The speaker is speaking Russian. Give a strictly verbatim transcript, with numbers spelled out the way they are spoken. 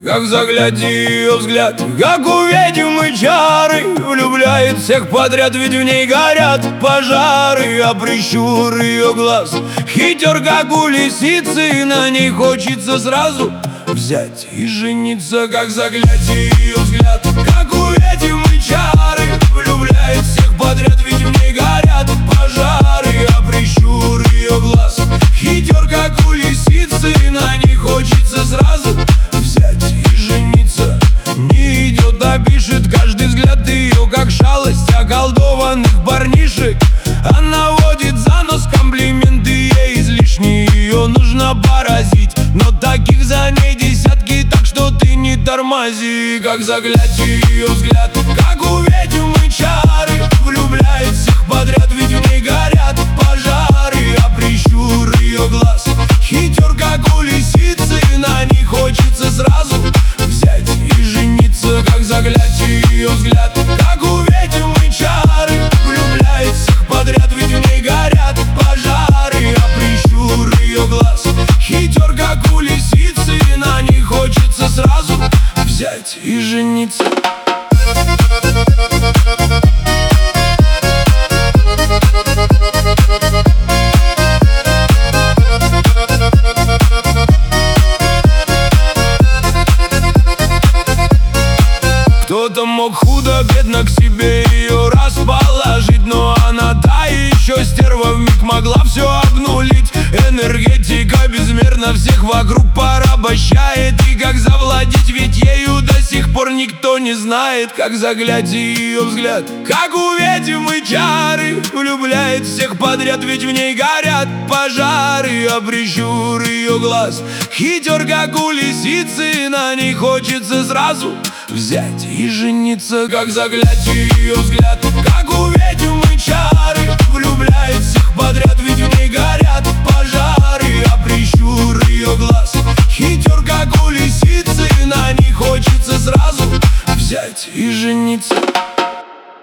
Как загляди ее взгляд, как у ведьмы чары, влюбляет всех подряд, ведь в ней горят пожары. А прищур ее глаз хитер, как у лисицы, на ней хочется сразу взять и жениться. Как загляди ее взгляд, как у ведьмы чары, влюбляет всех подряд, ведь в ней горят пожары. А прищур ее глаз хитер, как у лисицы, на ней хочется сразу взять и жениться. Не идет, а пишет, каждый взгляд ее как шалость околдованных парнишек. Она водит за нос, комплименты ей излишние, ее нужно поразить, но таких за ней десятки, так что ты не тормози. Как заглядь ее взгляд, как у ведьмы чары, влюбляет всех подряд, ведь в ней горят пожары. А прищур ее глаз хитер, как у лисицы, на ней хочется сразу взять и жениться. Как заглядь ее взгляд, как у ведьмы чары, влюбляет всех подряд, ведь в ней горят пожары. А прищур ее глаз хитер, как у лисицы, на ней хочется сразу взять и жениться. Кто-то мог худо-бедно к себе ее расположить, но она та еще стерва, вмиг могла все обнулить. Энергетика безмерно всех вокруг порабощает, и как завладеть, ведь ею до сих пор никто не знает. Как заглядь ее взгляд, как у ведьмы чары, влюбляет всех подряд, ведь в ней горят пожары. А прищур ее глаз хитер, как у лисицы, на ней хочется сразу взять и жениться. Как заглядь ее взгляд, как у ведьмы чары, влюбляет всех подряд, ведь в ней горят пожары. А прищур ее глаз хитер, как у лисицы, на ней хочется сразу взять и жениться.